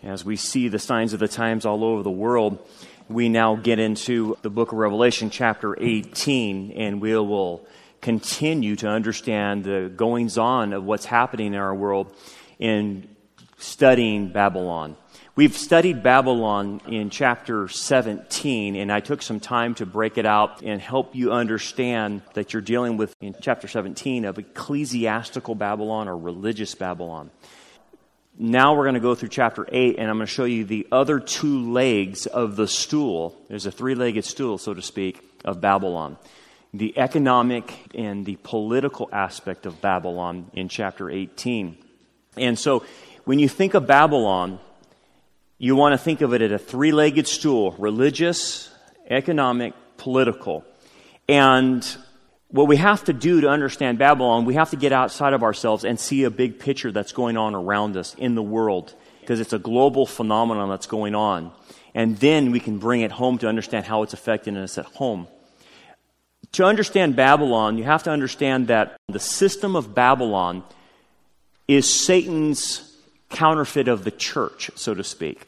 As we see the signs of the times all over the world, we now get into the book of Revelation, chapter 18, and we will continue to understand the goings-on of what's happening in our world in studying Babylon. We've studied Babylon in chapter 17, and I took some time to break it out and help you understand that you're dealing with, in chapter 17, of ecclesiastical Babylon or religious Babylon. Now we're going to go through chapter 8, and I'm going to show you the other two legs of the stool. There's a three-legged stool, so to speak, of Babylon. The economic and the political aspect of Babylon in chapter 18. And so when you think of Babylon, you want to think of it as a three-legged stool: religious, economic, political. And what we have to do to understand Babylon, we have to get outside of ourselves and see a big picture that's going on around us in the world, because it's a global phenomenon that's going on. And then we can bring it home to understand how it's affecting us at home. To understand Babylon, you have to understand that the system of Babylon is Satan's counterfeit of the church, so to speak.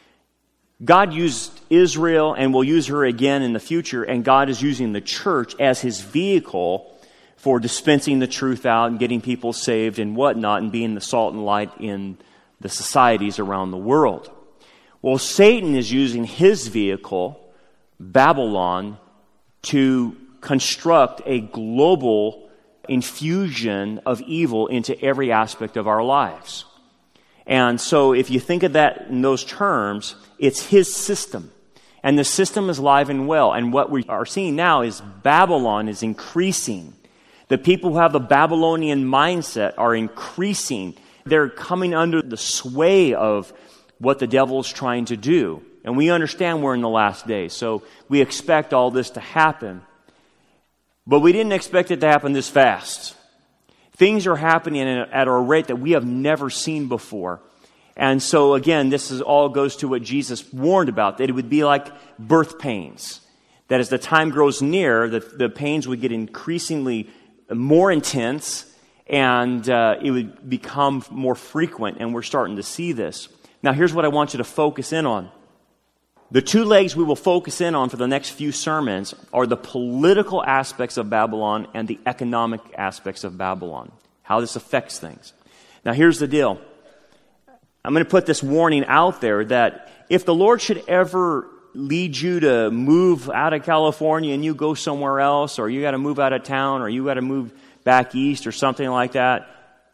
God used Israel and will use her again in the future, and God is using the church as his vehicle for dispensing the truth out and getting people saved and whatnot, and being the salt and light in the societies around the world. Well, Satan is using his vehicle, Babylon, to construct a global infusion of evil into every aspect of our lives. And so if you think of that in those terms, it's his system. And the system is alive and well. And what we are seeing now is Babylon is increasing. The people who have the Babylonian mindset are increasing. They're coming under the sway of what the devil is trying to do. And we understand we're in the last days. So we expect all this to happen. But we didn't expect it to happen this fast. Things are happening at a rate that we have never seen before. And so again, this all goes to what Jesus warned about, that it would be like birth pains. That as the time grows near, the pains would get increasingly more intense, and it would become more frequent, and we're starting to see this. Now here's what I want you to focus in on. The two legs we will focus in on for the next few sermons are the political aspects of Babylon and the economic aspects of Babylon, how this affects things. Now here's the deal. I'm going to put this warning out there that if the Lord should ever lead you to move out of California and you go somewhere else, or you got to move out of town, or you got to move back east or something like that,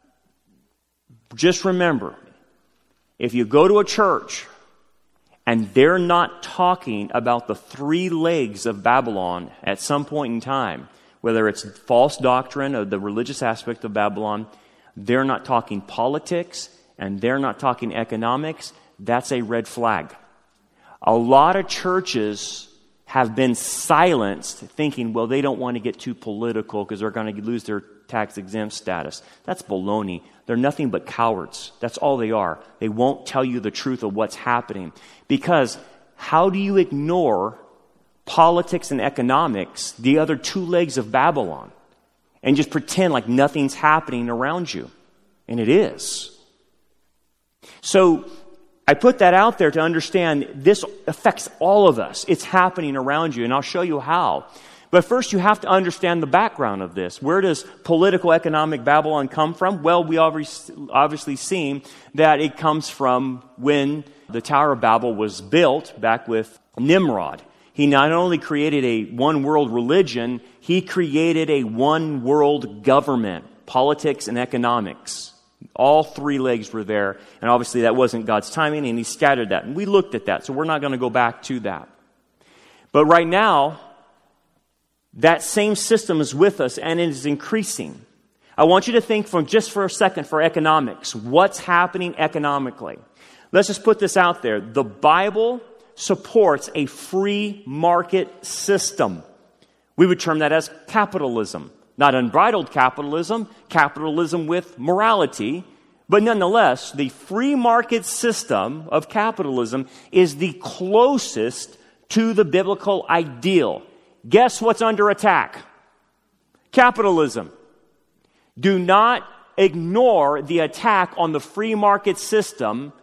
just remember, if you go to a church and they're not talking about the three legs of Babylon at some point in time, whether it's false doctrine of the religious aspect of Babylon, they're not talking politics, and they're not talking economics, that's a red flag. A lot of churches have been silenced thinking, well, they don't want to get too political because they're going to lose their tax-exempt status. That's baloney. They're nothing but cowards. That's all they are. They won't tell you the truth of what's happening. Because how do you ignore politics and economics, the other two legs of Babylon, and just pretend like nothing's happening around you? And it is. So I put that out there to understand this affects all of us. It's happening around you, and I'll show you how. But first, you have to understand the background of this. Where does political, economic Babylon come from? Well, we obviously seen that it comes from when the Tower of Babel was built back with Nimrod. He not only created a one-world religion, he created a one-world government, politics and economics. All three legs were there, and obviously that wasn't God's timing, and he scattered that. And we looked at that, so we're not going to go back to that. But right now, that same system is with us, and it is increasing. I want you to think for a second for economics. What's happening economically? Let's just put this out there. The Bible supports a free market system. We would term that as capitalism. Not unbridled capitalism, capitalism with morality, but nonetheless, the free market system of capitalism is the closest to the biblical ideal. Guess what's under attack? Capitalism. Do not ignore the attack on the free market system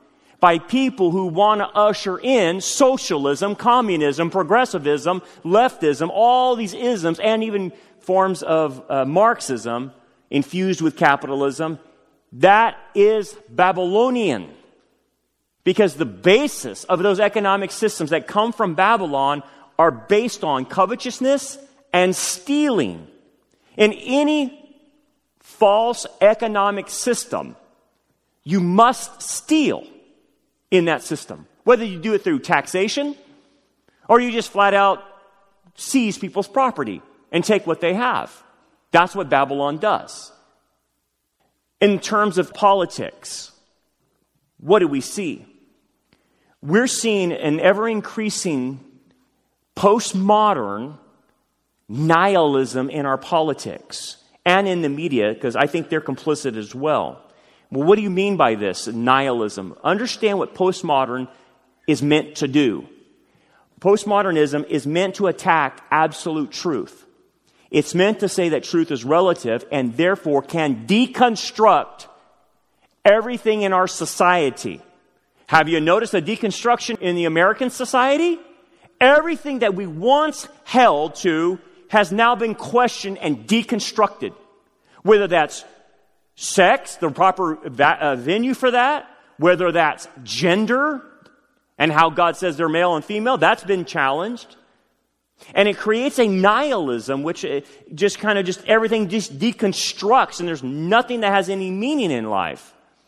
by people who want to usher in socialism, communism, progressivism, leftism, all these isms, and even forms of Marxism infused with capitalism. That is Babylonian. Because the basis of those economic systems that come from Babylon are based on covetousness and stealing. In any false economic system, you must steal in that system. Whether you do it through taxation or you just flat out seize people's property and take what they have. That's what Babylon does. In terms of politics, what do we see? We're seeing an ever-increasing postmodern nihilism in our politics and in the media, because I think they're complicit as well. Well, what do you mean by this, nihilism? Understand what postmodern is meant to do. Postmodernism is meant to attack absolute truth. It's meant to say that truth is relative and therefore can deconstruct everything in our society. Have you noticed a deconstruction in the American society? Everything that we once held to has now been questioned and deconstructed. Whether that's sex, the proper venue for that, whether that's gender and how God says they're male and female, that's been challenged. And it creates a nihilism which just everything just deconstructs and there's nothing that has any meaning in life.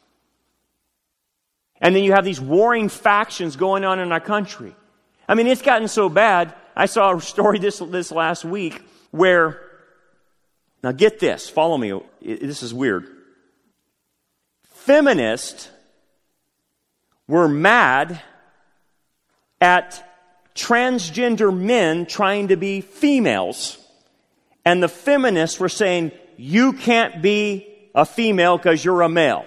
And then you have these warring factions going on in our country. I mean, it's gotten so bad. I saw a story this last week where, now get this, follow me, this is weird. Feminists were mad at transgender men trying to be females. And the feminists were saying, you can't be a female because you're a male.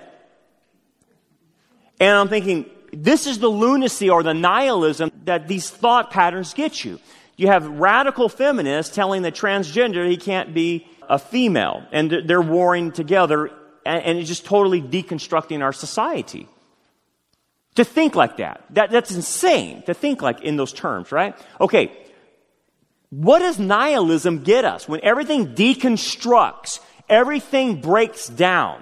And I'm thinking, this is the lunacy or the nihilism that these thought patterns get you. You have radical feminists telling the transgender he can't be a female. And they're warring together, and it's just totally deconstructing our society. To think like that's insane, to think like in those terms, right? Okay, what does nihilism get us? When everything deconstructs, everything breaks down,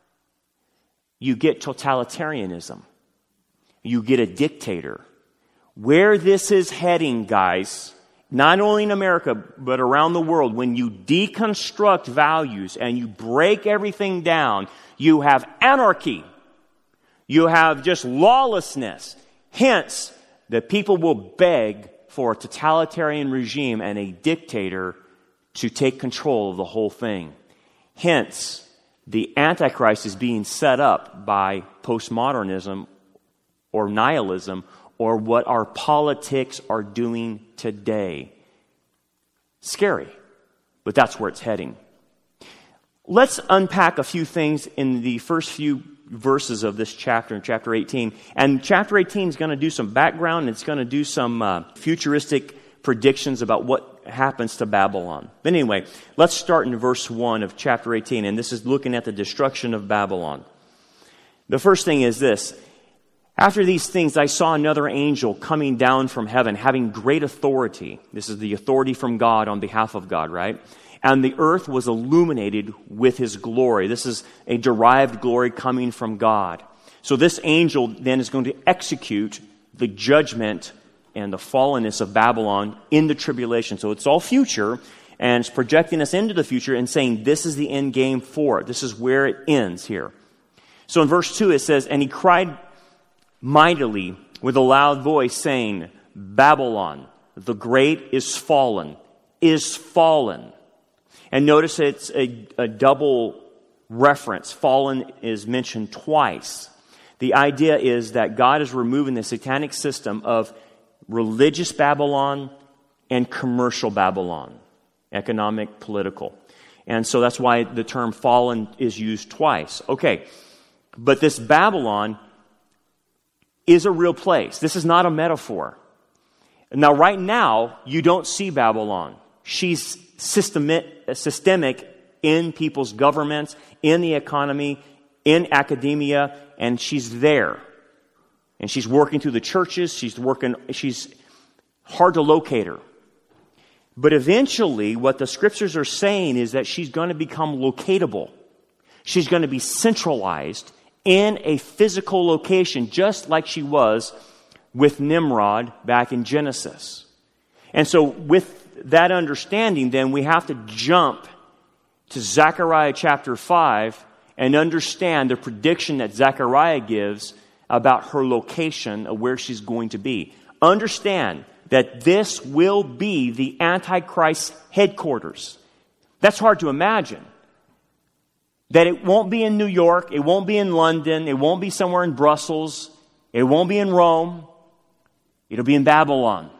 you get totalitarianism. You get a dictator. Where this is heading, guys, not only in America, but around the world, when you deconstruct values and you break everything down, you have anarchy. You have just lawlessness. Hence, the people will beg for a totalitarian regime and a dictator to take control of the whole thing. Hence, the Antichrist is being set up by postmodernism or nihilism or what our politics are doing today. Scary, but that's where it's heading. Let's unpack a few things in the first few verses of this chapter, in chapter 18. And chapter 18 is going to do some background, and it's going to do some futuristic predictions about what happens to Babylon. But anyway, let's start in verse 1 of chapter 18, and this is looking at the destruction of Babylon. The first thing is this. After these things, I saw another angel coming down from heaven, having great authority. This is the authority from God on behalf of God, right? And the earth was illuminated with his glory. This is a derived glory coming from God. So this angel then is going to execute the judgment and the fallenness of Babylon in the tribulation. So it's all future, and it's projecting us into the future and saying this is the end game for it. This is where it ends here. So in verse 2 it says, and he cried mightily with a loud voice, saying, Babylon, the great is fallen, is fallen. And notice it's a double reference. Fallen is mentioned twice. The idea is that God is removing the satanic system of religious Babylon and commercial Babylon, economic, political. And so that's why the term fallen is used twice. Okay, but this Babylon is a real place. This is not a metaphor. Now, right now, you don't see Babylon. She's systemic in people's governments, in the economy, in academia, and she's there. And she's working through the churches. She's hard to locate her. But eventually, what the scriptures are saying is that she's going to become locatable. She's going to be centralized in a physical location, just like she was with Nimrod back in Genesis. And so with that understanding, then we have to jump to Zechariah chapter 5 and understand the prediction that Zechariah gives about her location of where she's going to be. Understand that this will be the Antichrist's headquarters. That's hard to imagine. That it won't be in New York, it won't be in London, it won't be somewhere in Brussels, it won't be in Rome, it'll be in Babylon.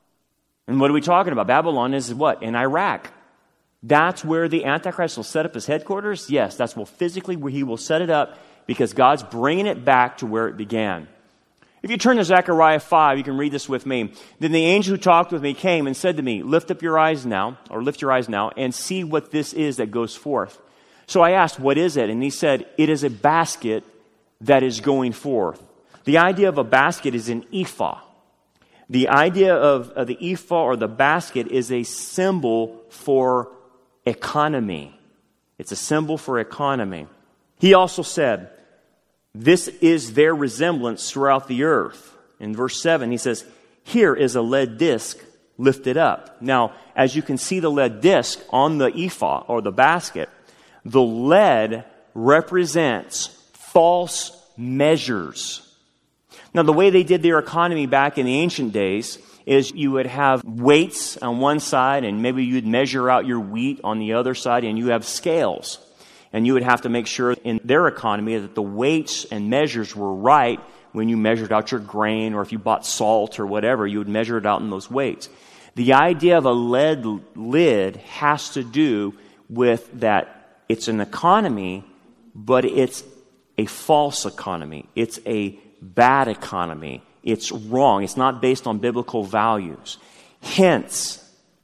And what are we talking about? Babylon is what? In Iraq. That's where the Antichrist will set up his headquarters? Yes, that's physically where he will set it up because God's bringing it back to where it began. If you turn to Zechariah 5, you can read this with me. Then the angel who talked with me came and said to me, lift your eyes now, and see what this is that goes forth. So I asked, what is it? And he said, it is a basket that is going forth. The idea of a basket is an ephah. The idea of the ephah or the basket is a symbol for economy. It's a symbol for economy. He also said, this is their resemblance throughout the earth. In verse 7, he says, here is a lead disc lifted up. Now, as you can see the lead disc on the ephah or the basket, the lead represents false measures. Now, the way they did their economy back in the ancient days is you would have weights on one side and maybe you'd measure out your wheat on the other side, and you have scales. And you would have to make sure in their economy that the weights and measures were right when you measured out your grain, or if you bought salt or whatever, you would measure it out in those weights. The idea of a lead lid has to do with that it's an economy, but it's a false economy. It's a bad economy. It's wrong. It's not based on biblical values. Hence,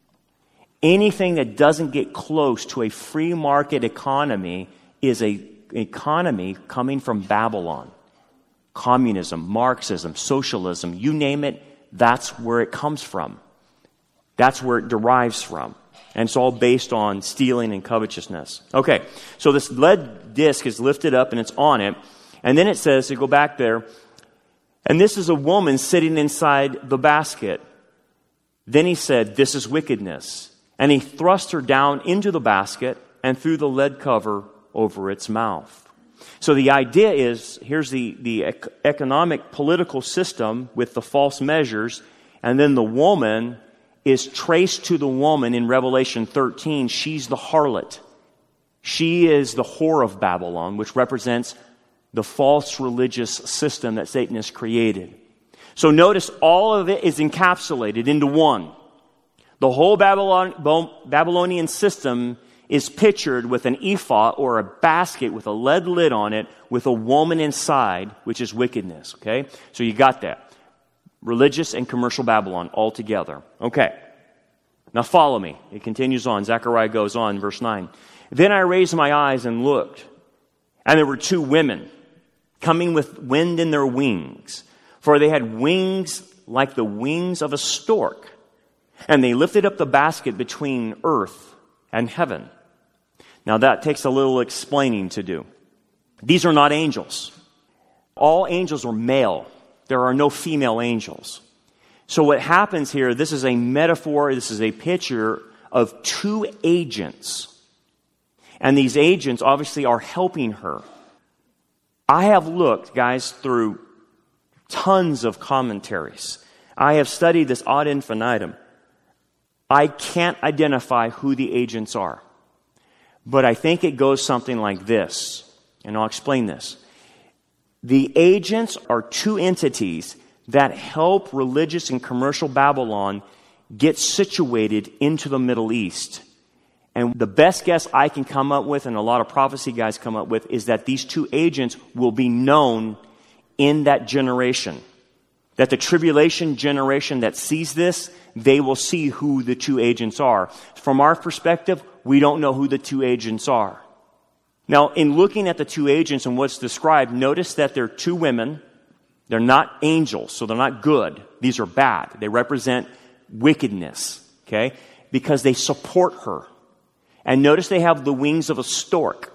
anything that doesn't get close to a free market economy is an economy coming from Babylon. Communism, Marxism, socialism, you name it, that's where it comes from. That's where it derives from. And it's all based on stealing and covetousness. Okay, so this lead disc is lifted up and it's on it. And then it says, to go back there, and this is a woman sitting inside the basket. Then he said, this is wickedness. And he thrust her down into the basket and threw the lead cover over its mouth. So the idea is, here's the economic political system with the false measures, and then the woman is traced to the woman in Revelation 13. She's the harlot. She is the whore of Babylon, which represents the false religious system that Satan has created. So notice all of it is encapsulated into one. The whole Babylonian system is pictured with an ephah or a basket with a lead lid on it with a woman inside, which is wickedness. Okay? So you got that. Religious and commercial Babylon all together. Okay. Now follow me. It continues on. Zechariah goes on, verse 9. Then I raised my eyes and looked, and there were two women coming with wind in their wings, for they had wings like the wings of a stork. And they lifted up the basket between earth and heaven. Now that takes a little explaining to do. These are not angels. All angels are male. There are no female angels. So what happens here, this is a metaphor, this is a picture of two agents. And these agents obviously are helping her. I have looked, guys, through tons of commentaries. I have studied this ad infinitum. I can't identify who the agents are. But I think it goes something like this. And I'll explain this. The agents are two entities that help religious and commercial Babylon get situated into the Middle East. And the best guess I can come up with, and a lot of prophecy guys come up with, is that these two agents will be known in that generation. That the tribulation generation that sees this, they will see who the two agents are. From our perspective, we don't know who the two agents are. Now, in looking at the two agents and what's described, notice that they're two women They're not angels, so they're not good. These are bad. They represent wickedness, okay? Because they support her. And notice they have the wings of a stork.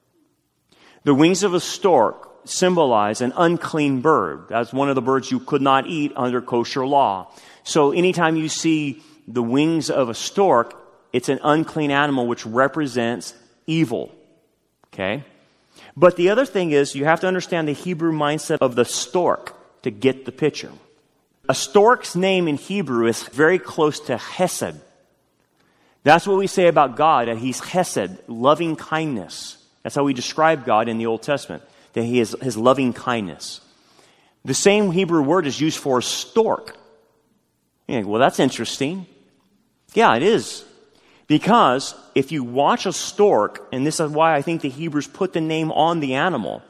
The wings of a stork symbolize an unclean bird. That's one of the birds you could not eat under kosher law. So anytime you see the wings of a stork, it's an unclean animal which represents evil, okay? But the other thing is you have to understand the Hebrew mindset of the stork to get the picture. A stork's name in Hebrew is very close to Hesed. That's what we say about God, that He's Hesed, loving kindness. That's how we describe God in the Old Testament, that He is His loving kindness. The same Hebrew word is used for stork. You think, well, that's interesting. Yeah, it is. Because if you watch a stork, and this is why I think the Hebrews put the name on the animal,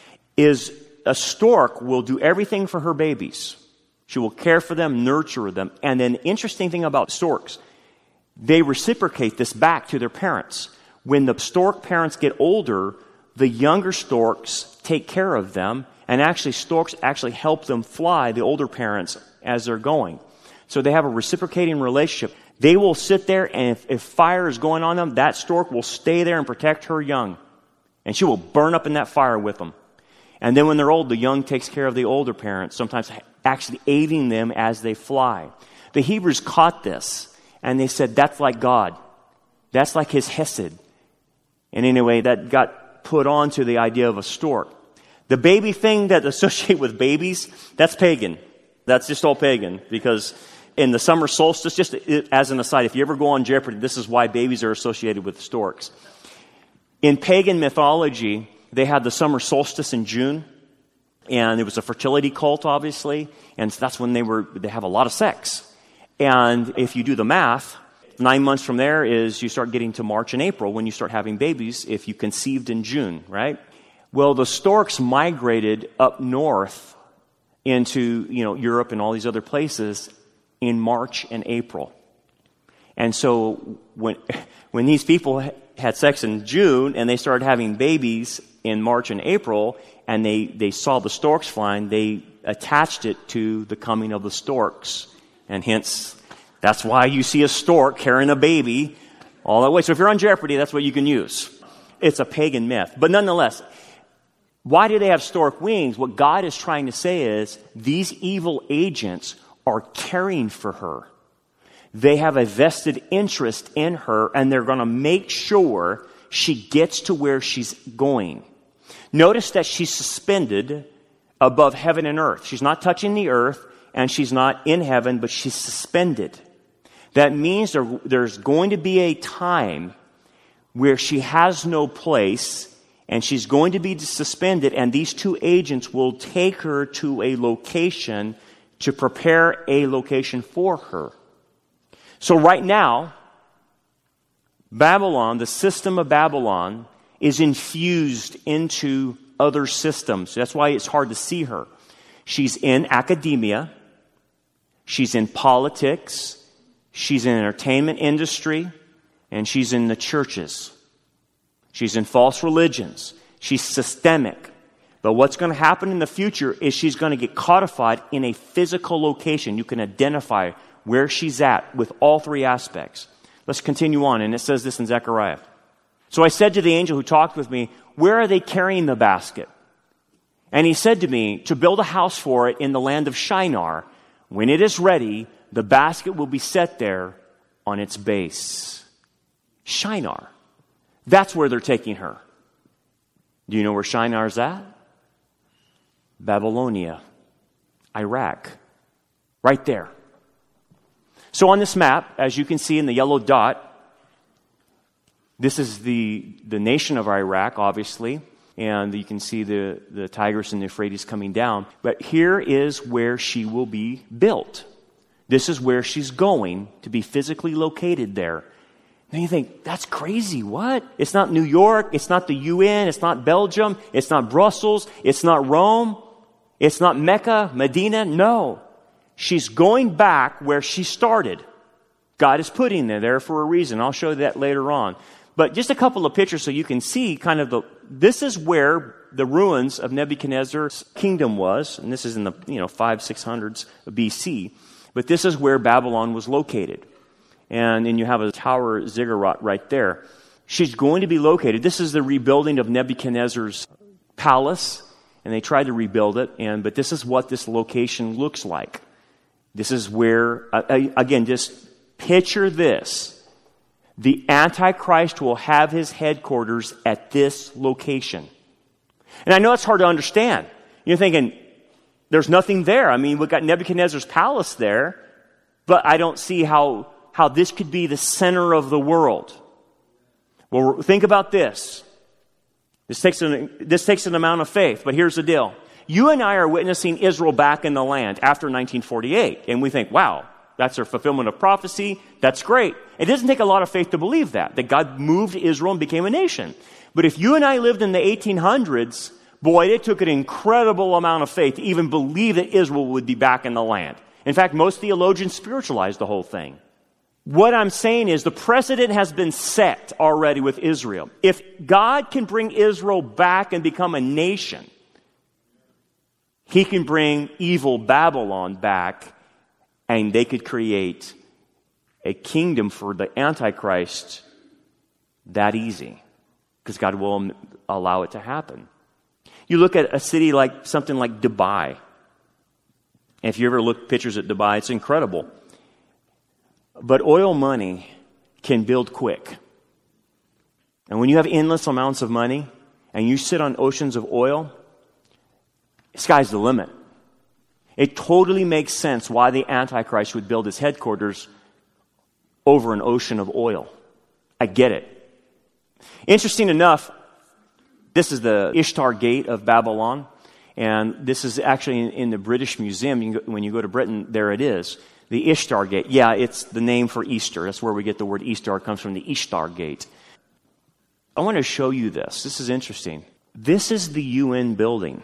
is a stork will do everything for her babies. She will care for them, nurture them. And an interesting thing about storks, they reciprocate this back to their parents. When the stork parents get older, the younger storks take care of them, and actually storks actually help them fly, the older parents, as they're going. So they have a reciprocating relationship. They will sit there, and if fire is going on them, that stork will stay there and protect her young. And she will burn up in that fire with them. And then when they're old, the young takes care of the older parents, sometimes actually aiding them as they fly. The Hebrews caught this, and they said, that's like God. That's like His Hesed. And anyway, that got put onto the idea of a stork. The baby thing that associate with babies, that's pagan. That's just all pagan, because in the summer solstice, just as an aside, if you ever go on Jeopardy, this is why babies are associated with storks. In pagan mythology, they had the summer solstice in June, and it was a fertility cult, obviously, and that's when they have a lot of sex. And if you do the math, 9 months from there is you start getting to March and April when you start having babies if you conceived in June, right? Well, the storks migrated up north into, Europe and all these other places in March and April. And so when these people had sex in June and they started having babies in March and April, and they saw the storks flying, they attached it to the coming of the storks. And hence, that's why you see a stork carrying a baby all that way. So if you're on Jeopardy, that's what you can use. It's a pagan myth. But nonetheless, why do they have stork wings? What God is trying to say is these evil agents are caring for her. They have a vested interest in her, and they're going to make sure she gets to where she's going. Notice that she's suspended above heaven and earth. She's not touching the earth, and she's not in heaven, but she's suspended. That means there's going to be a time where she has no place, and she's going to be suspended, and these two agents will take her to a location to prepare a location for her. So right now, Babylon, the system of Babylon, is infused into other systems. That's why it's hard to see her. She's in academia. She's in politics. She's in the entertainment industry. And she's in the churches. She's in false religions. She's systemic. But what's going to happen in the future is she's going to get codified in a physical location. You can identify where she's at with all three aspects. Let's continue on. And it says this in Zechariah. So I said to the angel who talked with me, where are they carrying the basket? And he said to me, to build a house for it in the land of Shinar. When it is ready, the basket will be set there on its base. Shinar. That's where they're taking her. Do you know where Shinar's at? Babylonia, Iraq, right there. So on this map, as you can see in the yellow dot, this is the nation of Iraq, obviously, and you can see the Tigris and the Euphrates coming down. But here is where she will be built. This is where she's going to be physically located there. And you think, that's crazy, what? It's not New York, it's not the UN, it's not Belgium, it's not Brussels, it's not Rome. It's not Mecca, Medina, no. She's going back where she started. God is putting her there for a reason. I'll show you that later on. But just a couple of pictures so you can see kind of this is where the ruins of Nebuchadnezzar's kingdom was, and this is in the 500-600s BC, but this is where Babylon was located. And you have a tower ziggurat right there. She's going to be located. This is the rebuilding of Nebuchadnezzar's palace, and they tried to rebuild it, but this is what this location looks like. This is where, again, just picture this. The Antichrist will have his headquarters at this location. And I know it's hard to understand. You're thinking, there's nothing there. I mean, we've got Nebuchadnezzar's palace there, but I don't see how this could be the center of the world. Well, think about this. This takes an amount of faith, but here's the deal. You and I are witnessing Israel back in the land after 1948, and we think, wow, that's a fulfillment of prophecy. That's great. It doesn't take a lot of faith to believe that God moved Israel and became a nation. But if you and I lived in the 1800s, boy, it took an incredible amount of faith to even believe that Israel would be back in the land. In fact, most theologians spiritualize the whole thing. What I'm saying is the precedent has been set already with Israel. If God can bring Israel back and become a nation, he can bring evil Babylon back, and they could create a kingdom for the Antichrist that easy, because God will allow it to happen. You look at a city like something like Dubai. If you ever look at pictures at Dubai, it's incredible. But oil money can build quick. And when you have endless amounts of money and you sit on oceans of oil, sky's the limit. It totally makes sense why the Antichrist would build his headquarters over an ocean of oil. I get it. Interesting enough, this is the Ishtar Gate of Babylon, and this is actually in the British Museum. When you go to Britain, there it is. The Ishtar Gate. Yeah, it's the name for Easter. That's where we get the word Easter. It comes from the Ishtar Gate. I want to show you this. This is interesting. This is the UN building.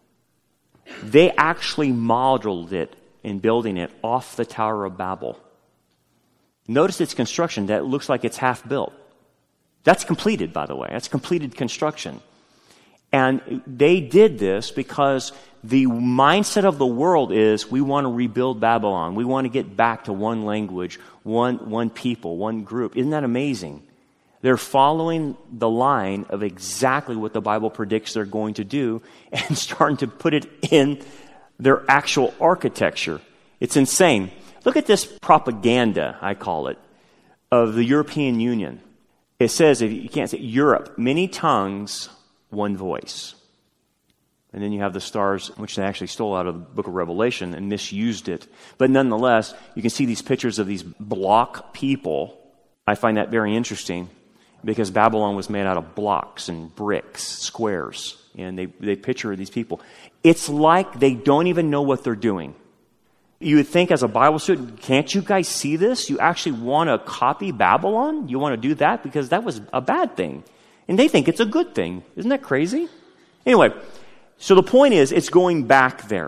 They actually modeled it in building it off the Tower of Babel. Notice its construction. That looks like it's half built. That's completed, by the way. That's completed construction. And they did this because the mindset of the world is we want to rebuild Babylon. We want to get back to one language, one people, one group. Isn't that amazing? They're following the line of exactly what the Bible predicts they're going to do and starting to put it in their actual architecture. It's insane. Look at this propaganda, I call it, of the European Union. It says, if you can't say Europe, many tongues, one voice. And then you have the stars, which they actually stole out of the book of Revelation and misused it. But nonetheless, you can see these pictures of these block people. I find that very interesting because Babylon was made out of blocks and bricks, squares. And they picture these people. It's like they don't even know what they're doing. You would think as a Bible student, can't you guys see this? You actually want to copy Babylon? You want to do that? Because that was a bad thing. And they think it's a good thing. Isn't that crazy? Anyway, so the point is, it's going back there.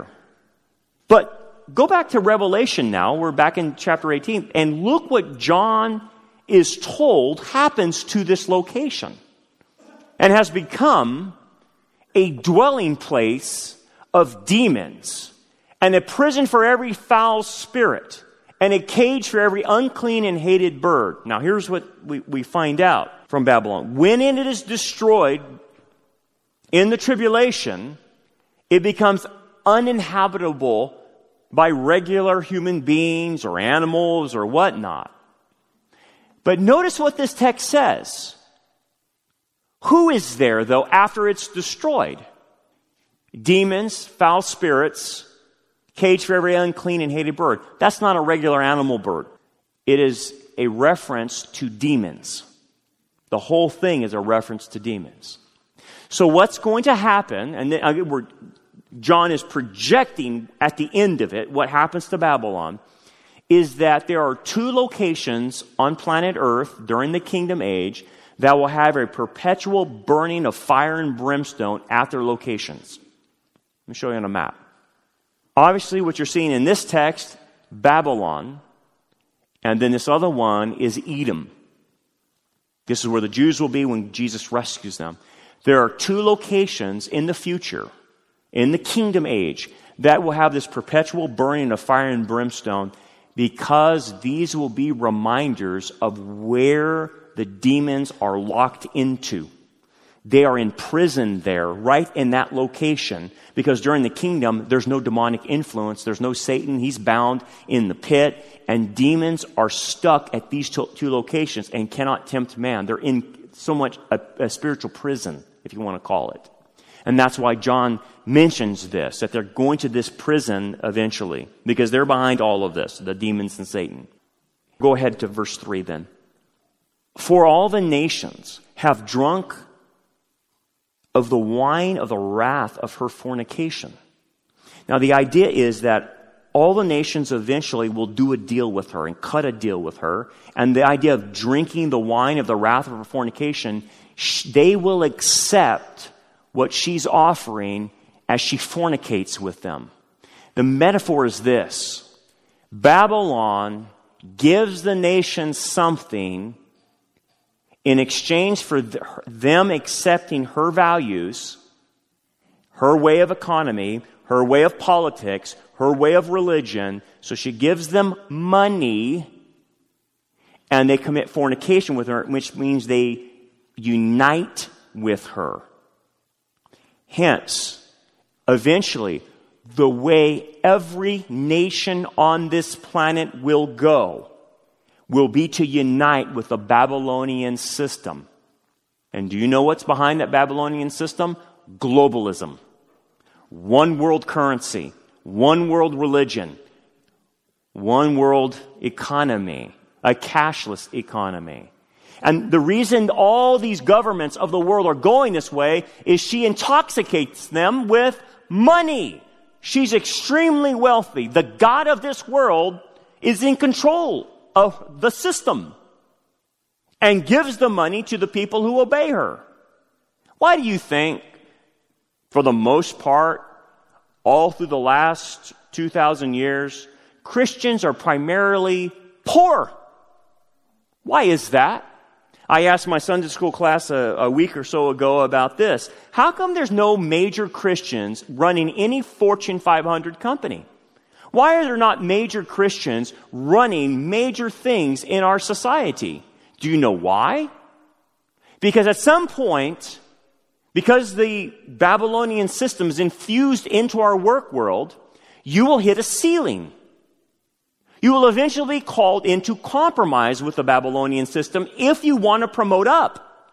But go back to Revelation now. We're back in chapter 18. And look what John is told happens to this location. And has become a dwelling place of demons. And a prison for every foul spirit. And a cage for every unclean and hated bird. Now here's what we find out from Babylon. When it is destroyed in the tribulation, it becomes uninhabitable by regular human beings or animals or whatnot. But notice what this text says. Who is there, though, after it's destroyed? Demons, foul spirits, cage for every unclean and hated bird. That's not a regular animal bird. It is a reference to demons. The whole thing is a reference to demons. So what's going to happen, and then John is projecting at the end of it, what happens to Babylon, is that there are two locations on planet Earth during the kingdom age that will have a perpetual burning of fire and brimstone at their locations. Let me show you on a map. Obviously, what you're seeing in this text, Babylon, and then this other one is Edom. This is where the Jews will be when Jesus rescues them. There are 2 locations in the future, in the kingdom age, that will have this perpetual burning of fire and brimstone, because these will be reminders of where the demons are locked into. They are imprisoned there, right in that location, because during the kingdom, there's no demonic influence. There's no Satan. He's bound in the pit, and demons are stuck at these 2 locations and cannot tempt man. They're in so much a spiritual prison, if you want to call it. And that's why John mentions this, that they're going to this prison eventually, because they're behind all of this, the demons and Satan. Go ahead to verse 3 then. For all the nations have drunk of the wine of the wrath of her fornication. Now the idea is that all the nations eventually will do a deal with her and cut a deal with her. And the idea of drinking the wine of the wrath of her fornication, they will accept what she's offering as she fornicates with them. The metaphor is this: Babylon gives the nation something in exchange for them accepting her values, her way of economy, her way of politics, her way of religion. So she gives them money, and they commit fornication with her, which means they unite with her. Hence, eventually, the way every nation on this planet will go will be to unite with the Babylonian system. And do you know what's behind that Babylonian system? Globalism. One world currency, one world religion, one world economy, a cashless economy. And the reason all these governments of the world are going this way is she intoxicates them with money. She's extremely wealthy. The God of this world is in control of the system and gives the money to the people who obey her. Why do you think, for the most part, all through the last 2,000 years, Christians are primarily poor? Why is that? I asked my Sunday school class a week or so ago about this. How come there's no major Christians running any Fortune 500 company? Why are there not major Christians running major things in our society? Do you know why? Because at some point, because the Babylonian system is infused into our work world, you will hit a ceiling. You will eventually be called into compromise with the Babylonian system if you want to promote up.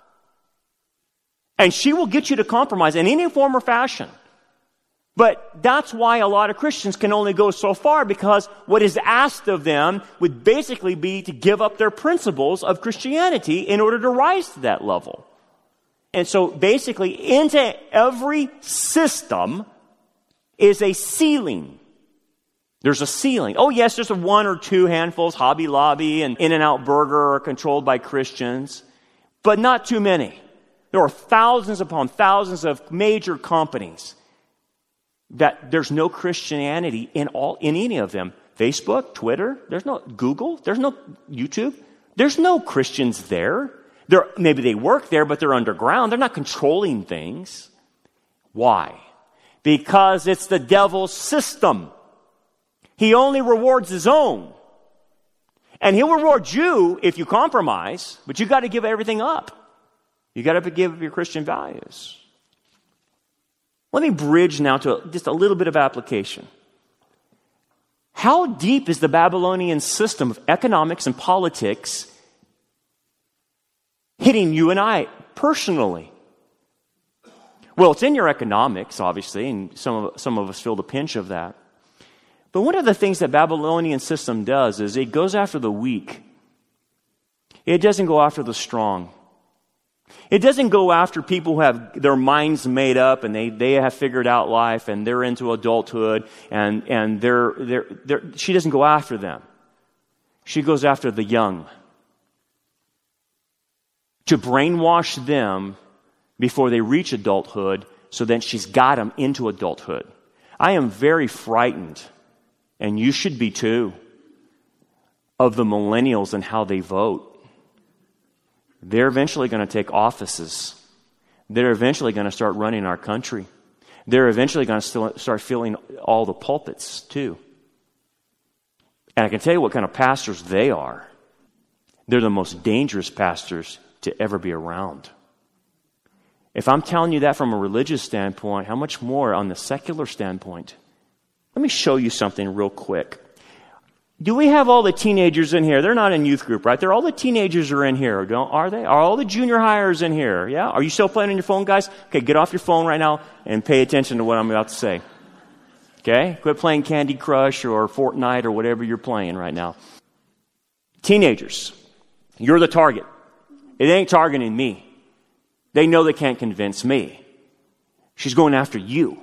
And she will get you to compromise in any form or fashion. But that's why a lot of Christians can only go so far, because what is asked of them would basically be to give up their principles of Christianity in order to rise to that level. And so basically into every system is a ceiling. There's a ceiling. Oh yes, there's 1 or 2 handfuls, Hobby Lobby and In-N-Out Burger are controlled by Christians, but not too many. There are thousands upon thousands of major companies that there's no Christianity in any of them. Facebook, Twitter, there's no Google, there's no YouTube. There's no Christians there. Maybe they work there, but they're underground. They're not controlling things. Why? Because it's the devil's system. He only rewards his own. And he'll reward you if you compromise, but you got to give everything up. You got to give your Christian values. Let me bridge now to just a little bit of application. How deep is the Babylonian system of economics and politics hitting you and I personally? Well, it's in your economics, obviously, and some of us feel the pinch of that. But one of the things that Babylonian system does is it goes after the weak. It doesn't go after the strong. It doesn't go after people who have their minds made up and they have figured out life and they're into adulthood and she doesn't go after them. She goes after the young, to brainwash them before they reach adulthood, so then she's got them into adulthood. I am very frightened, and you should be too, of the millennials and how they vote. They're eventually going to take offices. They're eventually going to start running our country. They're eventually going to start filling all the pulpits too. And I can tell you what kind of pastors they are. They're the most dangerous pastors to ever be around. If I'm telling you that from a religious standpoint, how much more on the secular standpoint? Let me show you something real quick. Do we have all the teenagers in here? They're not in youth group, right? All the teenagers are in here, are they? Are all the junior hires in here? Yeah? Are you still playing on your phone, guys? Okay, get off your phone right now and pay attention to what I'm about to say. Okay? Quit playing Candy Crush or Fortnite or whatever you're playing right now. Teenagers, you're the target. It ain't targeting me. They know they can't convince me. She's going after you.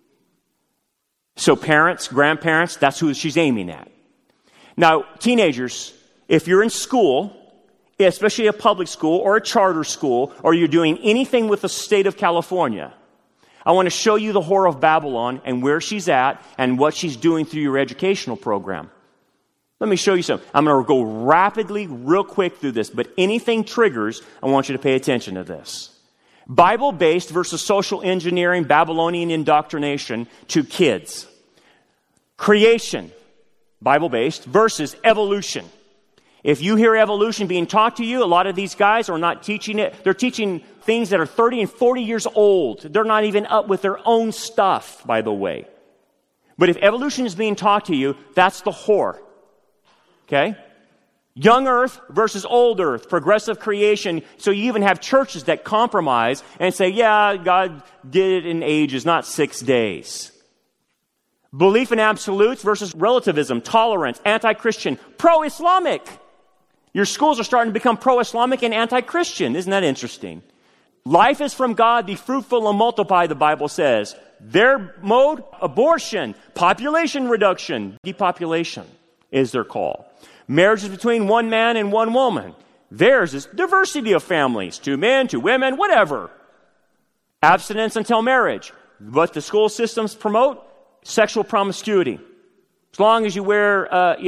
So parents, grandparents, that's who she's aiming at. Now, teenagers, if you're in school, especially a public school or a charter school, or you're doing anything with the state of California, I want to show you the whore of Babylon and where she's at and what she's doing through your educational program. Let me show you something. I'm going to go rapidly, real quick through this, but anything triggers, I want you to pay attention to this. Bible-based versus social engineering, Babylonian indoctrination to kids. Creation, Bible-based, versus evolution. If you hear evolution being taught to you, a lot of these guys are not teaching it. They're teaching things that are 30 and 40 years old. They're not even up with their own stuff, by the way. But if evolution is being taught to you, that's the whore. Okay? Young earth versus old earth, progressive creation. So you even have churches that compromise and say, yeah, God did it in ages, not 6 days. Belief in absolutes versus relativism, tolerance, anti-Christian, pro-Islamic. Your schools are starting to become pro-Islamic and anti-Christian. Isn't that interesting? Life is from God, be fruitful and multiply, the Bible says. Their mode, abortion, population reduction, depopulation is their call. Marriage is between one man and one woman. Theirs is diversity of families, 2 men, 2 women, whatever. Abstinence until marriage. What the school systems promote? Sexual promiscuity. As long as you wear,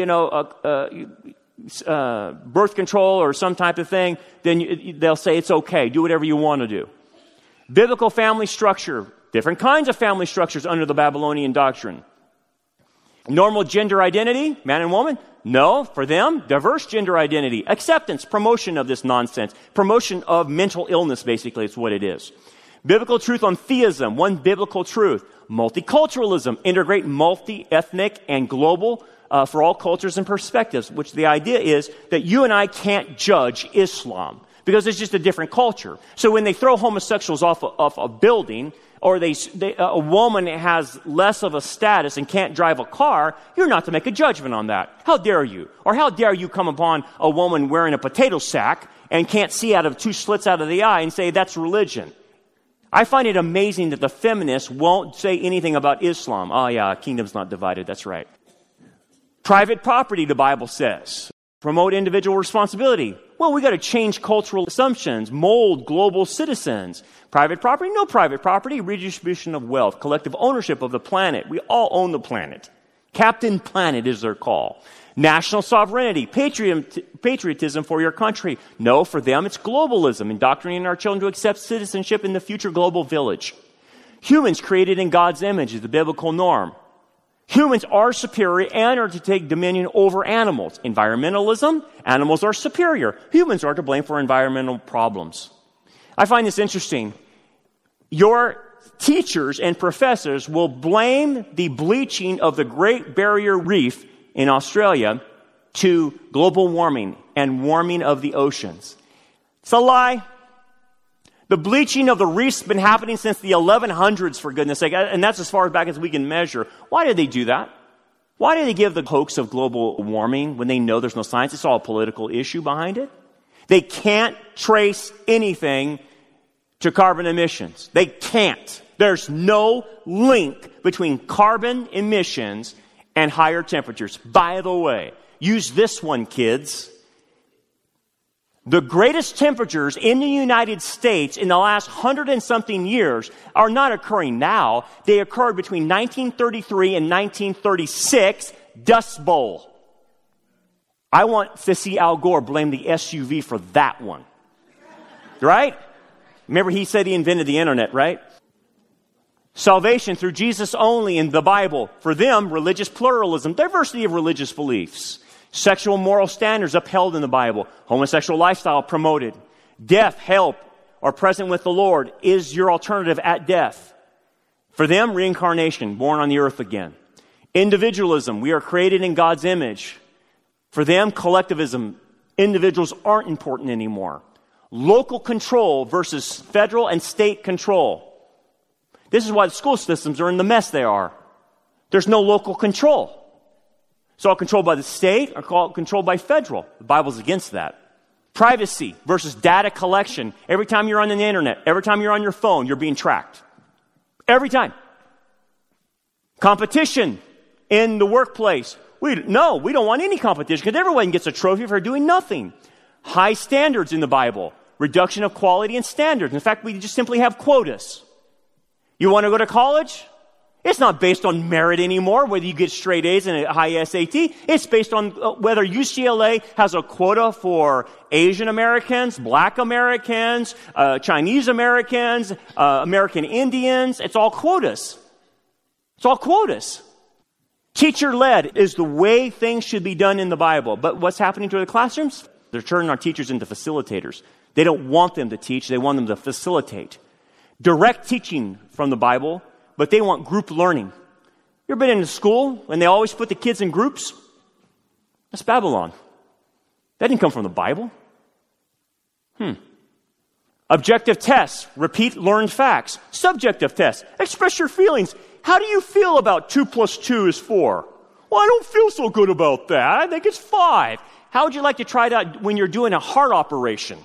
birth control or some type of thing, then they'll say it's okay. Do whatever you want to do. Biblical family structure. Different kinds of family structures under the Babylonian doctrine. Normal gender identity, man and woman? No, for them, diverse gender identity. Acceptance, promotion of this nonsense. Promotion of mental illness, basically, is what it is. Biblical truth on theism, one biblical truth. Multiculturalism, integrate multi-ethnic and global for all cultures and perspectives, which the idea is that you and I can't judge Islam because it's just a different culture. So when they throw homosexuals off a building, or a woman has less of a status and can't drive a car, you're not to make a judgment on that. How dare you? Or how dare you come upon a woman wearing a potato sack and can't see out of 2 slits out of the eye and say that's religion? I find it amazing that the feminists won't say anything about Islam. Oh yeah, kingdom's not divided, that's right. Private property, the Bible says. Promote individual responsibility. Well, we got to change cultural assumptions, mold global citizens. Private property, no private property. Redistribution of wealth, collective ownership of the planet. We all own the planet. Captain Planet is their call. National sovereignty, patriotism for your country. No, for them it's globalism, indoctrinating our children to accept citizenship in the future global village. Humans created in God's image is the biblical norm. Humans are superior and are to take dominion over animals. Environmentalism, animals are superior. Humans are to blame for environmental problems. I find this interesting. Your teachers and professors will blame the bleaching of the Great Barrier Reef in Australia to global warming and warming of the oceans. It's a lie. The bleaching of the reef's been happening since the 1100s, for goodness sake, and that's as far back as we can measure. Why did they do that? Why do they give the hoax of global warming when they know there's no science? It's all a political issue behind it. They can't trace anything to carbon emissions. They can't. There's no link between carbon emissions and higher temperatures. By the way, use this one, kids. The greatest temperatures in the United States in the last 100 and something years are not occurring now. They occurred between 1933 and 1936, Dust Bowl. I want to see Al Gore blame the SUV for that one. Right? Remember, he said he invented the internet, right? Salvation through Jesus only in the Bible. For them, religious pluralism, diversity of religious beliefs. Sexual moral standards upheld in the Bible. Homosexual lifestyle promoted. Death, hell, or present with the Lord is your alternative at death. For them, reincarnation, born on the earth again. Individualism, we are created in God's image. For them, collectivism, individuals aren't important anymore. Local control versus federal and state control. This is why the school systems are in the mess they are. There's no local control. It's all controlled by the state or controlled by federal. The Bible's against that. Privacy versus data collection. Every time you're on the internet, every time you're on your phone, you're being tracked. Every time. Competition in the workplace. We don't want any competition because everyone gets a trophy for doing nothing. High standards in the Bible. Reduction of quality and standards. In fact, we just simply have quotas. You want to go to college? It's not based on merit anymore, whether you get straight A's and a high SAT. It's based on whether UCLA has a quota for Asian Americans, Black Americans, Chinese Americans, American Indians. It's all quotas. It's all quotas. Teacher-led is the way things should be done in the Bible. But what's happening to the classrooms? They're turning our teachers into facilitators. They don't want them to teach. They want them to facilitate. Direct teaching from the Bible, but they want group learning. You ever been in a school and they always put the kids in groups? That's Babylon. That didn't come from the Bible. Objective tests, repeat learned facts. Subjective tests, express your feelings. How do you feel about 2 + 2 is 4? Well, I don't feel so good about that. I think it's 5. How would you like to try it out when you're doing a heart operation?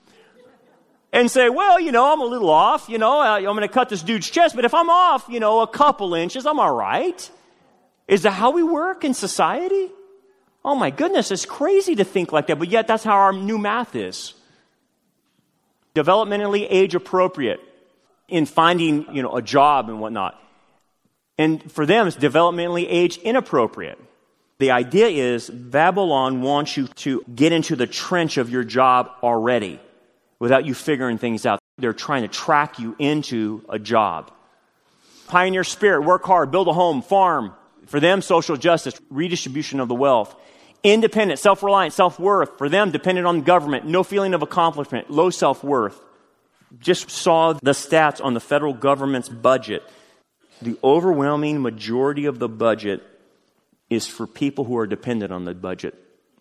And say, well, I'm a little off, I'm going to cut this dude's chest, but if I'm off, a couple inches, I'm all right. Is that how we work in society? Oh my goodness, it's crazy to think like that, but yet that's how our new math is. Developmentally age appropriate in finding, a job and whatnot. And for them, it's developmentally age inappropriate. The idea is Babylon wants you to get into the trench of your job already. Without you figuring things out. They're trying to track you into a job. Pioneer spirit, work hard, build a home, farm. For them, social justice, redistribution of the wealth. Independent, self-reliant, self-worth. For them, dependent on the government, no feeling of accomplishment, low self-worth. Just saw the stats on the federal government's budget. The overwhelming majority of the budget is for people who are dependent on the budget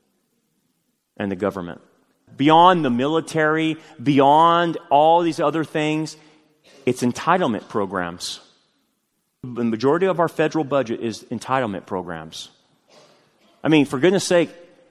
and the government. Beyond the military, beyond all these other things, it's entitlement programs. The majority of our federal budget is entitlement programs. I mean, for goodness sake,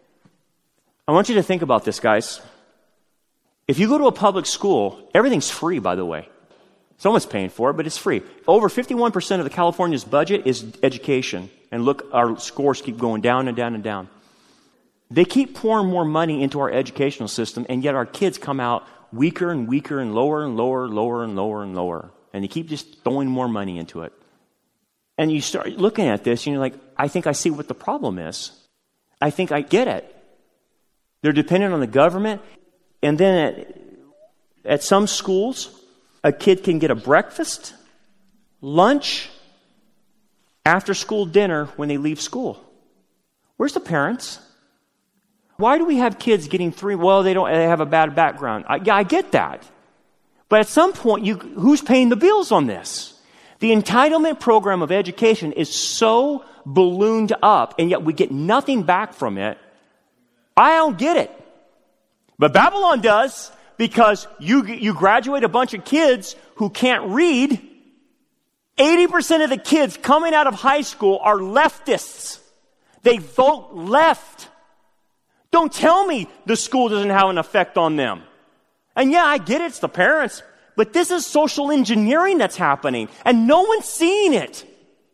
I want you to think about this, guys. If you go to a public school, everything's free, by the way. Someone's paying for it, but it's free. Over 51% of the California's budget is education. And look, our scores keep going down and down and down. They keep pouring more money into our educational system, and yet our kids come out weaker and weaker and lower and lower, lower and lower and lower. And they keep just throwing more money into it. And you start looking at this, and you're like, I think I see what the problem is. I think I get it. They're dependent on the government. And then at some schools, a kid can get a breakfast, lunch, after school dinner when they leave school. Where's the parents? Why do we have kids getting 3? Well, they have a bad background. I get that. But at some point, who's paying the bills on this? The entitlement program of education is so ballooned up, and yet we get nothing back from it. I don't get it. But Babylon does, because you graduate a bunch of kids who can't read. 80% of the kids coming out of high school are leftists. They vote left. Don't tell me the school doesn't have an effect on them. And yeah, I get it's the parents, but this is social engineering that's happening, and no one's seeing it.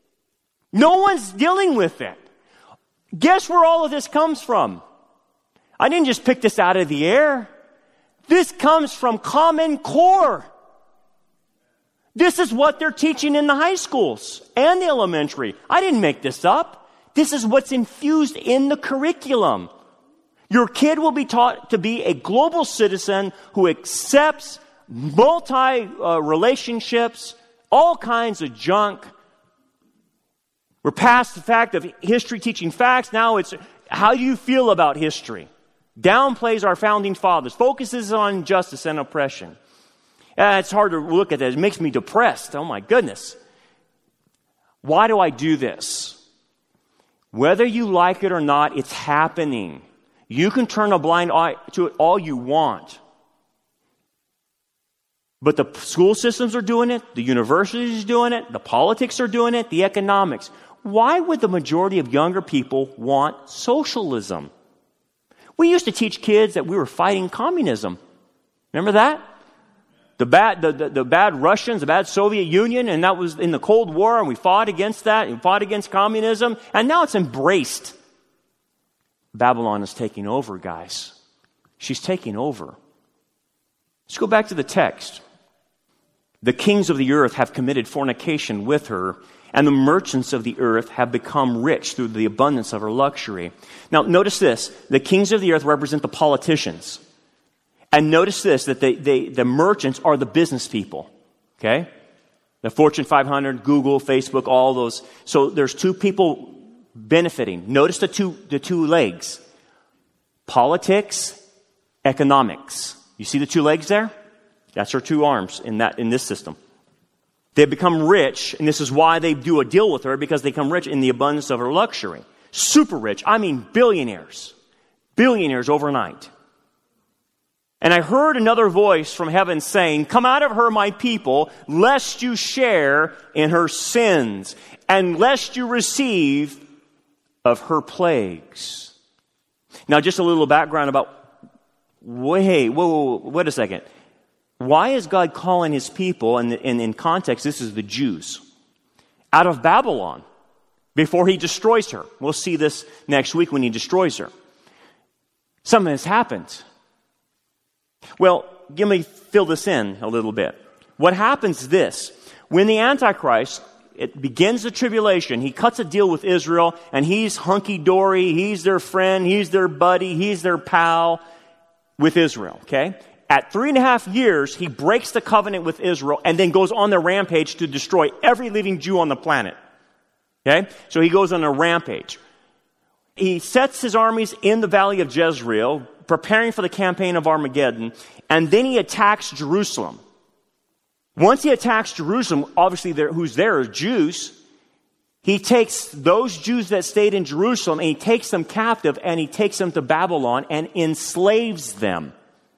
No one's dealing with it. Guess where all of this comes from? I didn't just pick this out of the air. This comes from Common Core. This is what they're teaching in the high schools and the elementary. I didn't make this up. This is what's infused in the curriculum. Your kid will be taught to be a global citizen who accepts relationships, all kinds of junk. We're past the fact of history teaching facts. Now it's how do you feel about history? Downplays our founding fathers, focuses on injustice and oppression. It's hard to look at that. It makes me depressed. Oh my goodness. Why do I do this? Whether you like it or not, it's happening. You can turn a blind eye to it all you want. But the school systems are doing it, the universities are doing it, the politics are doing it, the economics. Why would the majority of younger people want socialism? We used to teach kids that we were fighting communism. Remember that? The bad Russians, the bad Soviet Union, and that was in the Cold War, and we fought against that, and fought against communism, and now it's embraced. Babylon is taking over, guys. She's taking over. Let's go back to the text. The kings of the earth have committed fornication with her, and the merchants of the earth have become rich through the abundance of her luxury. Now, notice this. The kings of the earth represent the politicians. And notice this, that the merchants are the business people. Okay? The Fortune 500, Google, Facebook, all those. So there's two people benefiting. Notice the two legs. Politics, economics. You see the two legs there? That's her two arms in this system. They become rich, and this is why they do a deal with her, because they become rich in the abundance of her luxury. Super rich. I mean billionaires. Billionaires overnight. And I heard another voice from heaven saying, "Come out of her, my people, lest you share in her sins, and lest you receive of her plagues." Now, just a little background about, wait a second. Why is God calling his people, and in context, this is the Jews, out of Babylon before he destroys her? We'll see this next week when he destroys her. Something has happened. Well, let me fill this in a little bit. What happens is this. When the Antichrist, it begins the tribulation, he cuts a deal with Israel, and he's hunky-dory, he's their friend, he's their buddy, he's their pal with Israel, okay? At 3.5 years, he breaks the covenant with Israel and then goes on the rampage to destroy every living Jew on the planet. Okay? So he goes on a rampage. He sets his armies in the valley of Jezreel, preparing for the campaign of Armageddon, and then he attacks Jerusalem. Once he attacks Jerusalem, obviously who's there are Jews. He takes those Jews that stayed in Jerusalem and he takes them captive and he takes them to Babylon and enslaves them.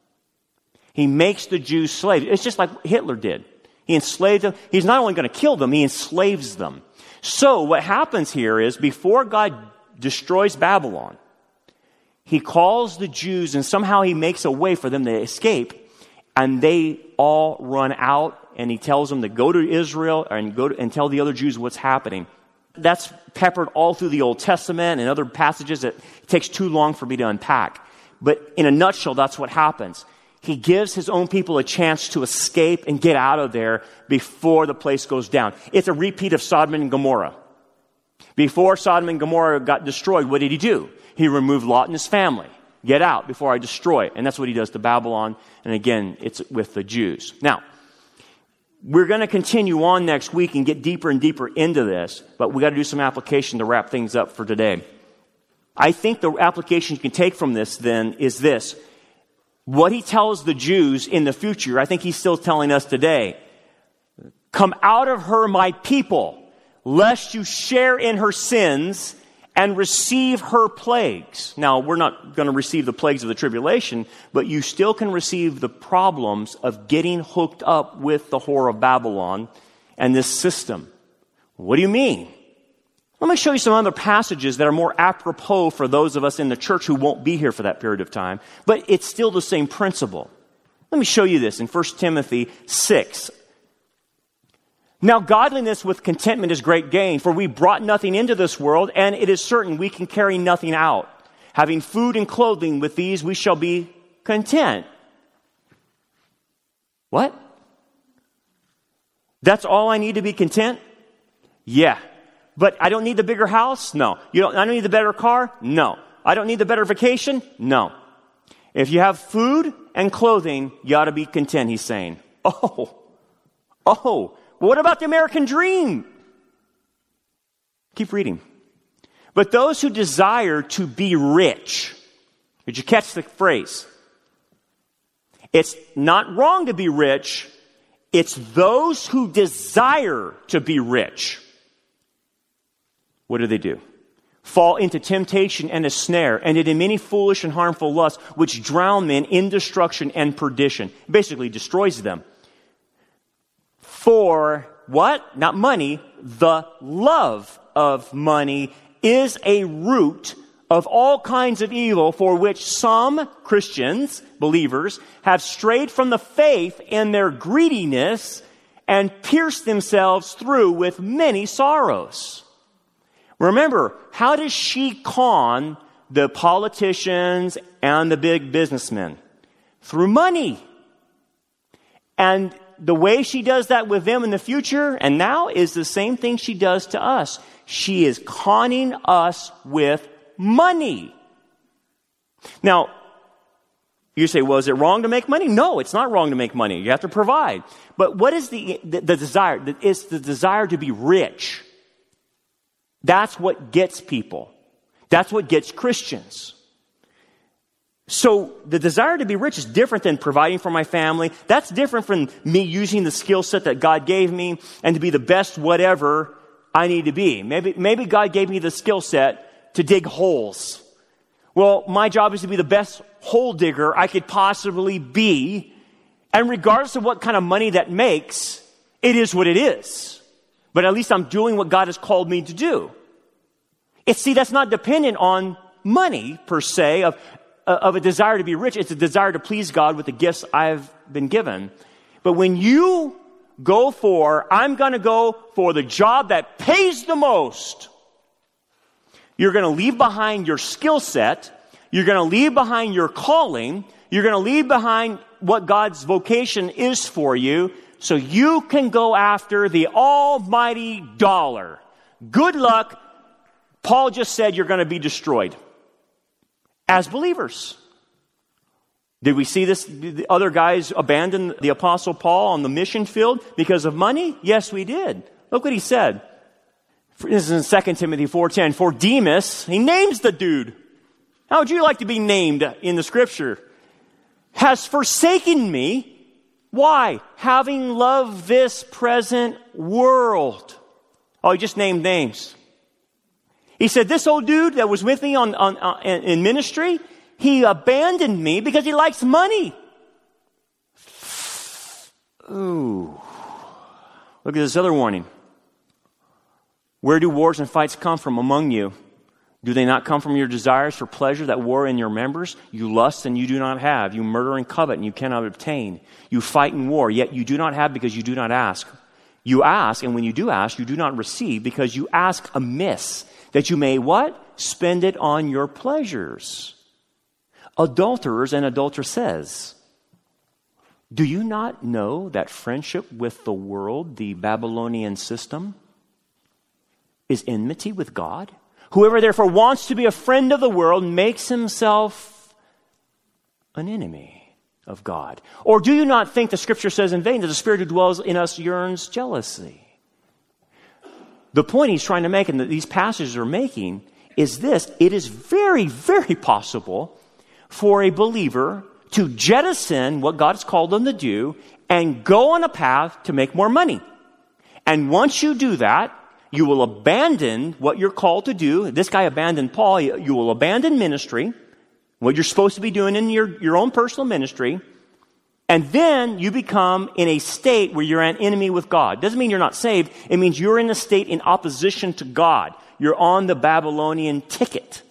He makes the Jews slaves. It's just like Hitler did. He enslaved them. He's not only going to kill them, he enslaves them. So what happens here is before God destroys Babylon, he calls the Jews and somehow he makes a way for them to escape, and they all run out, and he tells them to go to Israel and tell the other Jews what's happening. That's peppered all through the Old Testament and other passages that it takes too long for me to unpack. But in a nutshell, that's what happens. He gives his own people a chance to escape and get out of there before the place goes down. It's a repeat of Sodom and Gomorrah. Before Sodom and Gomorrah got destroyed, what did he do? He removed Lot and his family. Get out before I destroy it. And that's what he does to Babylon. And again, it's with the Jews. Now, we're going to continue on next week and get deeper and deeper into this, but we got to do some application to wrap things up for today. I think the application you can take from this then is this. What he tells the Jews in the future, I think he's still telling us today. Come out of her, my people, lest you share in her sins and receive her plagues. Now, we're not going to receive the plagues of the tribulation, but you still can receive the problems of getting hooked up with the whore of Babylon and this system. What do you mean? Let me show you some other passages that are more apropos for those of us in the church who won't be here for that period of time, but it's still the same principle. Let me show you this in 1 Timothy 6. Now, godliness with contentment is great gain, for we brought nothing into this world, and it is certain we can carry nothing out. Having food and clothing, with these we shall be content. What? That's all I need to be content? Yeah. But I don't need the bigger house? No. I don't need the better car? No. I don't need the better vacation? No. If you have food and clothing, you ought to be content, he's saying. What about the American dream? Keep reading. But those who desire to be rich, did you catch the phrase? It's not wrong to be rich. It's those who desire to be rich. What do? Fall into temptation and a snare, and into many foolish and harmful lusts, which drown men in destruction and perdition. It basically destroys them. For what? Not money. The love of money is a root of all kinds of evil, for which some Christians, believers, have strayed from the faith in their greediness and pierced themselves through with many sorrows. Remember, how does she con the politicians and the big businessmen? Through money. And the way she does that with them in the future and now is the same thing she does to us. She is conning us with money. Now, you say, well, is it wrong to make money? No, it's not wrong to make money. You have to provide. But what is the desire? It's the desire to be rich. That's what gets people. That's what gets Christians. So the desire to be rich is different than providing for my family. That's different from me using the skill set that God gave me and to be the best whatever I need to be. Maybe God gave me the skill set to dig holes. Well, my job is to be the best hole digger I could possibly be. And regardless of what kind of money that makes, it is what it is. But at least I'm doing what God has called me to do. That's not dependent on money per se, of a desire to be rich. It's a desire to please God with the gifts I've been given. But when you I'm going to go for the job that pays the most, you're going to leave behind your skill set. You're going to leave behind your calling. You're going to leave behind what God's vocation is for you so you can go after the almighty dollar. Good luck. Paul just said you're going to be destroyed as believers. Did we see this? The other guys abandon the Apostle Paul on the mission field because of money? Yes, we did. Look what he said. This is in 2 Timothy 4:10. For Demas, he names the dude. How would you like to be named in the scripture? Has forsaken me. Why? Having loved this present world. Oh, he just named names. He said, this old dude that was with me in ministry, he abandoned me because he likes money. Ooh. Look at this other warning. Where do wars and fights come from among you? Do they not come from your desires for pleasure that war in your members? You lust and you do not have. You murder and covet and you cannot obtain. You fight and war, yet you do not have because you do not ask. You ask, and when you do ask, you do not receive because you ask amiss, that you may what? Spend it on your pleasures. Adulterers and adulteresses. Do you not know that friendship with the world, the Babylonian system, is enmity with God? Whoever therefore wants to be a friend of the world makes himself an enemy of God. Or do you not think the scripture says in vain that the Spirit who dwells in us yearns jealousy? The point he's trying to make and that these passages are making is this. It is very, very possible for a believer to jettison what God has called them to do and go on a path to make more money. And once you do that, you will abandon what you're called to do. This guy abandoned Paul. You will abandon ministry, what you're supposed to be doing in your own personal ministry. And then you become in a state where you're an enemy with God. Doesn't mean you're not saved. It means you're in a state in opposition to God. You're on the Babylonian ticket.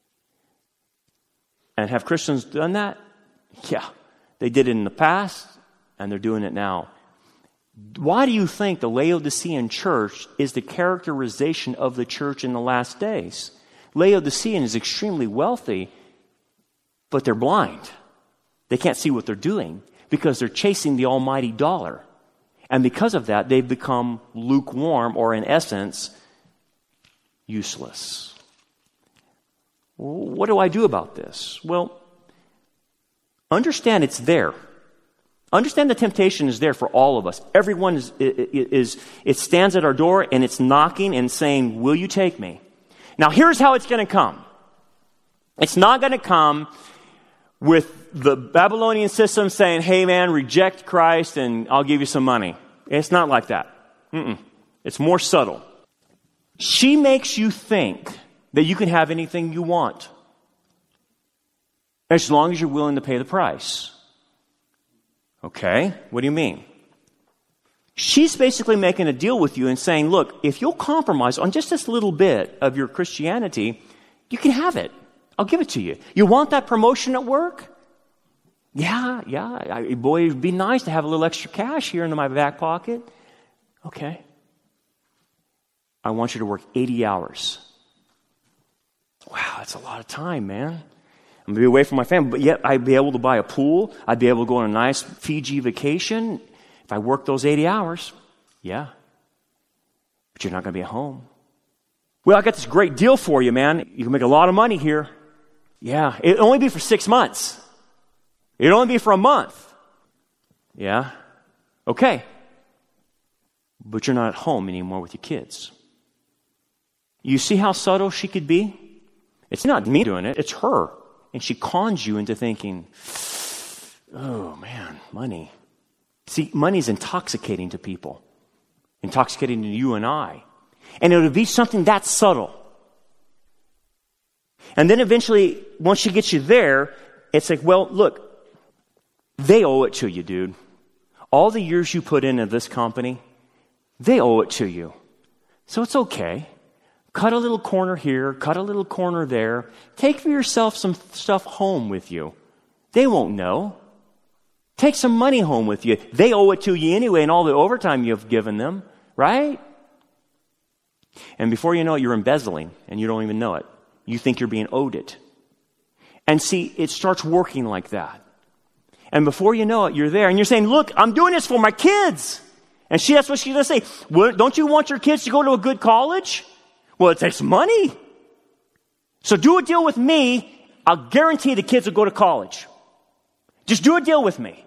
And have Christians done that? Yeah. They did it in the past, and they're doing it now. Why do you think the Laodicean church is the characterization of the church in the last days? Laodicean is extremely wealthy, but they're blind. They can't see what they're doing because they're chasing the almighty dollar. And because of that, they've become lukewarm, or in essence, useless. What do I do about this? Well, understand it's there. Understand the temptation is there for all of us. Everyone it stands at our door and it's knocking and saying, will you take me? Now here's how it's going to come. It's not going to come with the Babylonian system saying, hey man, reject Christ and I'll give you some money. It's not like that. It's more subtle. She makes you think that you can have anything you want, as long as you're willing to pay the price. Okay, what do you mean? She's basically making a deal with you and saying, look, if you'll compromise on just this little bit of your Christianity, you can have it. I'll give it to you. You want that promotion at work? Yeah. Boy, it'd be nice to have a little extra cash here in my back pocket. Okay. I want you to work 80 hours. Wow, that's a lot of time, man. I'm going to be away from my family, but yet I'd be able to buy a pool. I'd be able to go on a nice Fiji vacation if I work those 80 hours. Yeah. But you're not going to be at home. Well, I got this great deal for you, man. You can make a lot of money here. Yeah. It'll only be for 6 months. It'll only be for a month. Yeah. Okay. But you're not at home anymore with your kids. You see how subtle she could be? It's not me doing it, it's her. And she cons you into thinking, oh man, money. See, money's intoxicating to people. Intoxicating to you and I. And it would be something that subtle. And then eventually, once she gets you there, it's like, well, look, they owe it to you, dude. All the years you put into this company, they owe it to you. So it's okay. Cut a little corner here, cut a little corner there. Take for yourself some stuff home with you. They won't know. Take some money home with you. They owe it to you anyway, and all the overtime you've given them, right? And before you know it, you're embezzling, and you don't even know it. You think you're being owed it. And see, it starts working like that. And before you know it, you're there, and you're saying, look, I'm doing this for my kids. And that's what she's going to say. Well, don't you want your kids to go to a good college? Well, it takes money. So do a deal with me. I'll guarantee the kids will go to college. Just do a deal with me.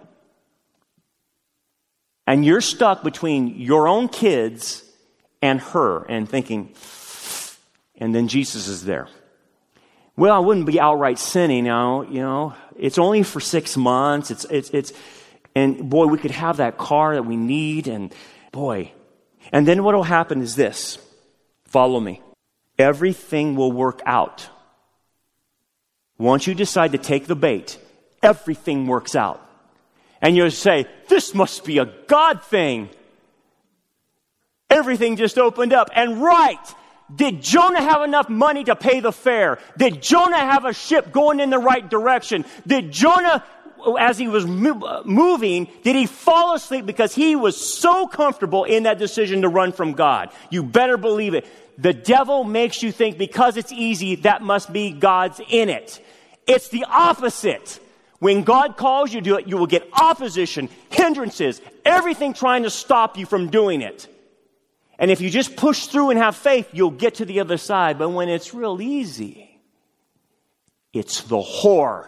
And you're stuck between your own kids and her and thinking, and then Jesus is there. Well, I wouldn't be outright sinning now, it's only for 6 months. And boy, we could have that car that we need, and boy. And then what will happen is this. Follow me. Everything will work out. Once you decide to take the bait, everything works out. And you'll say, this must be a God thing. Everything just opened up. And did Jonah have enough money to pay the fare? Did Jonah have a ship going in the right direction? Did Jonah, as he was moving, did he fall asleep because he was so comfortable in that decision to run from God? You better believe it. The devil makes you think because it's easy, that must be God's in it. It's the opposite. When God calls you to it, you will get opposition, hindrances, everything trying to stop you from doing it. And if you just push through and have faith, you'll get to the other side. But when it's real easy, it's the whore.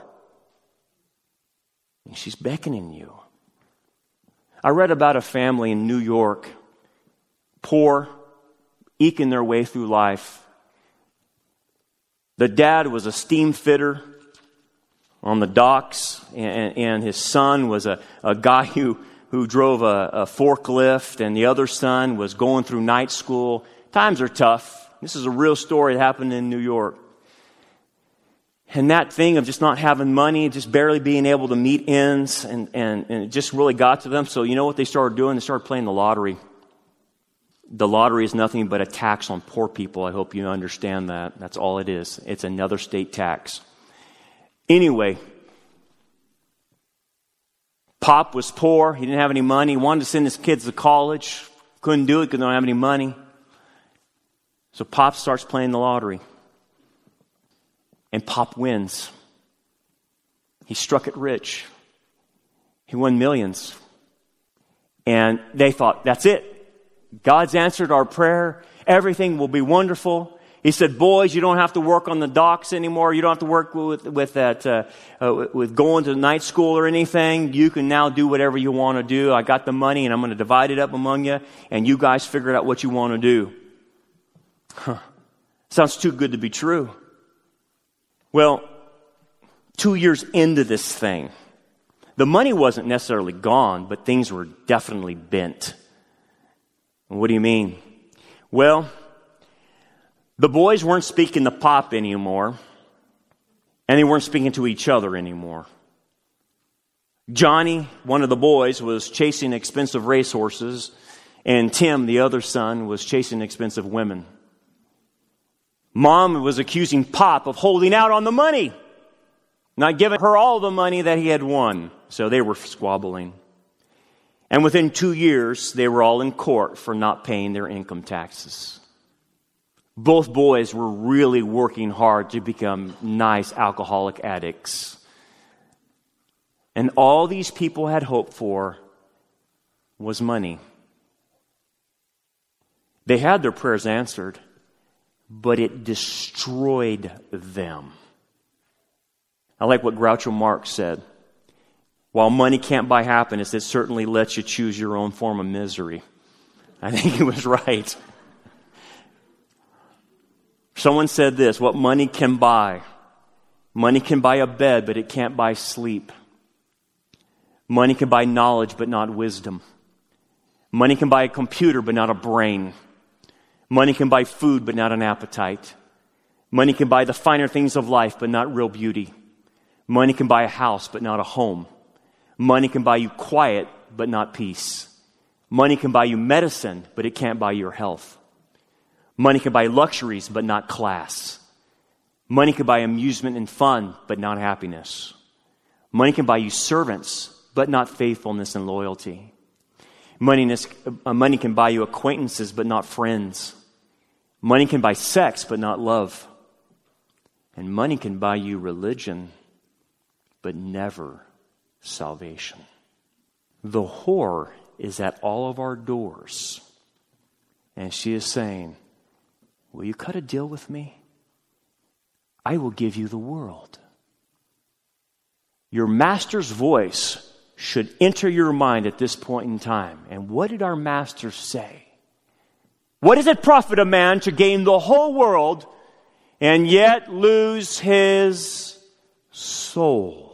And she's beckoning you. I read about a family in New York, poor, eking their way through life. The dad was a steam fitter on the docks, and his son was a guy who drove a forklift, and the other son was going through night school. Times are tough. This is a real story that happened in New York. And that thing of just not having money, just barely being able to meet ends, and it just really got to them. So you know what they started doing? They started playing the lottery. The lottery is nothing but a tax on poor people. I hope you understand that. That's all it is. It's another state tax. Anyway, Pop was poor. He didn't have any money. He wanted to send his kids to college. Couldn't do it because they don't have any money. So Pop starts playing the lottery. And Pop wins. He struck it rich. He won millions. And they thought, that's it. God's answered our prayer. Everything will be wonderful. He said, boys, you don't have to work on the docks anymore. You don't have to work with going to night school or anything. You can now do whatever you want to do. I got the money and I'm going to divide it up among you, and you guys figure out what you want to do. Sounds too good to be true. Well, 2 years into this thing, the money wasn't necessarily gone, but things were definitely bent. What do you mean? Well, the boys weren't speaking to Pop anymore, and they weren't speaking to each other anymore. Johnny, one of the boys, was chasing expensive racehorses, and Tim, the other son, was chasing expensive women. Mom was accusing Pop of holding out on the money, not giving her all the money that he had won. So they were squabbling. And within 2 years, they were all in court for not paying their income taxes. Both boys were really working hard to become nice alcoholic addicts. And all these people had hoped for was money. They had their prayers answered, but it destroyed them. I like what Groucho Marx said. While money can't buy happiness, it certainly lets you choose your own form of misery. I think he was right. Someone said this, what money can buy. Money can buy a bed, but it can't buy sleep. Money can buy knowledge, but not wisdom. Money can buy a computer, but not a brain. Money can buy food, but not an appetite. Money can buy the finer things of life, but not real beauty. Money can buy a house, but not a home. Money can buy you quiet, but not peace. Money can buy you medicine, but it can't buy your health. Money can buy luxuries, but not class. Money can buy amusement and fun, but not happiness. Money can buy you servants, but not faithfulness and loyalty. Money can buy you acquaintances, but not friends. Money can buy sex, but not love. And money can buy you religion, but never salvation. The whore is at all of our doors. And she is saying, will you cut a deal with me? I will give you the world. Your master's voice should enter your mind at this point in time. And what did our master say? What does it profit a man to gain the whole world and yet lose his soul?